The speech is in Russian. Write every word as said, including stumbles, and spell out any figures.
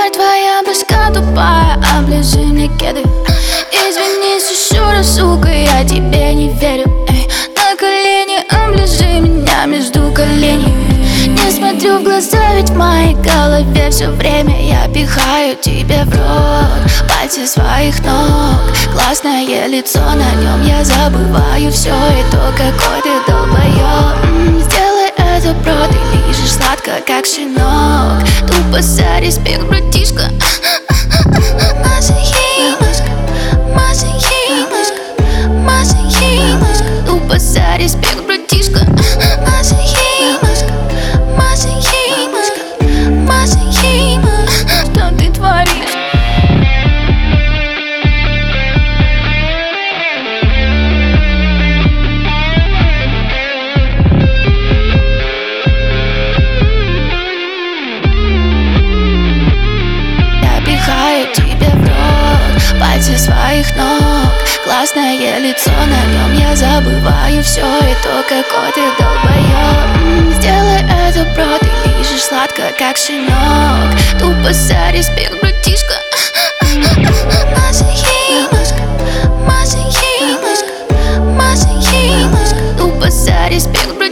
Давай, твоя башка тупая, оближи мне кеды. Извинись еще раз, сука, я тебе не верю. Эй, на колени оближи меня между коленей. Не смотрю в глаза, ведь в моей голове все время я пихаю тебе в рот пальцы своих ног. Классное лицо, на нем я забываю все и то, какой ты долбоёб. М-м, Сделай это, бро, ты лижешь сладко, как щенок. Тупо за респект, братишка. Масахимочка, масахимочка, масахимочка. Тупо за респект, братишка. Масахимочка, масахимочка, масахимочка. Что ты творишь? Тебе в рот пальцы своих ног. Классное лицо, на нем я забываю все и то, какой ты долбоёб. М-м, Сделай это, бро, ты лижешь сладко, как щенок. Тупо за респект, братишка. Масахимочка, масахимочка, масахимочка. Тупо за респект, братишка.